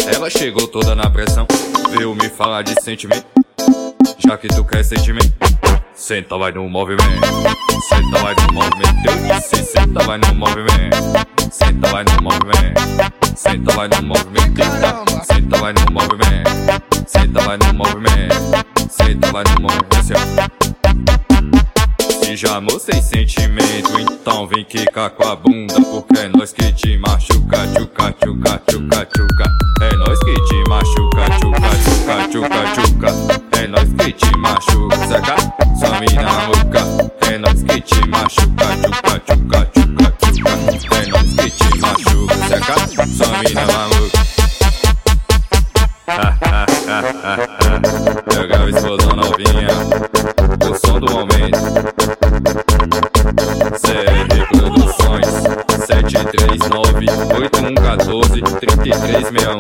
Ela chegou toda na pressão, veio me falar de sentimento. Já que tu quer sentimento, senta, vai no movimento. Senta, vai no movimento. Eu disse, senta, vai no movimento. Senta, vai no movimento. Senta, vai no movimento. Senta, vai no movimento. Senta, vai no movimento. Senta, vai no movimento. Se já mostrei sentimento, então vem quicar com a bunda, porque é nós que te machuca, tchuca, tchuca, tchuca, tchuca. É nós que te machuca, tchuca, tchuca, tchuca, tchuca. É nós que te machuca, saca? Sua mina maluca. É nós que te machuca, tchuca, tchuca, tchuca, tchuca. É nós que te machuca, saca? Sua mina maluca. Pega a explosão novinha, o som do momento. CR Produções 739-8114-3361.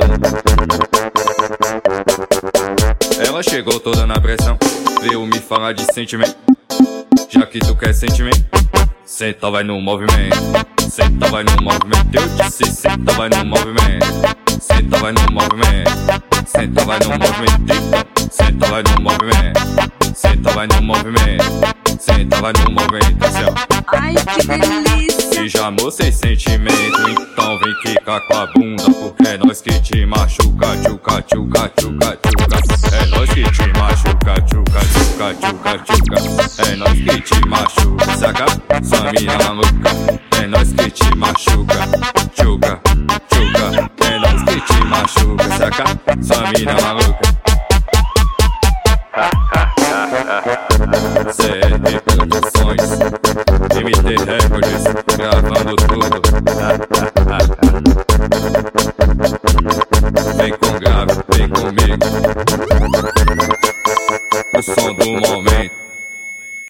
Ela chegou toda na pressão, veio me falar de sentimento. Já que tu quer sentimento, senta, vai no movimento. Senta, vai no movimento. Eu disse, senta, vai no movimento. Senta, vai no movimento. Senta, vai no movimento. Senta, vai no movimento. Senta, vai no movimento. Senta, vai no movimento, assim, ó. Ai, que delícia! Se já mostrei sentimento, então vem quicar com a bunda, porque é nós que te machuca, tchuca, tchuca, tchuca, tchuca. É nós que te machuca, tchuca, tchuca, tchuca, tchuca. É nós que te machuca, saca? Sua mina maluca. É nós que te machuca, tchuca, tchuca. É nós que te machuca, saca? Sua mina maluca. CR Produções, MT Records, gravando tudo. Vem com grave, vem comigo. O som do momento.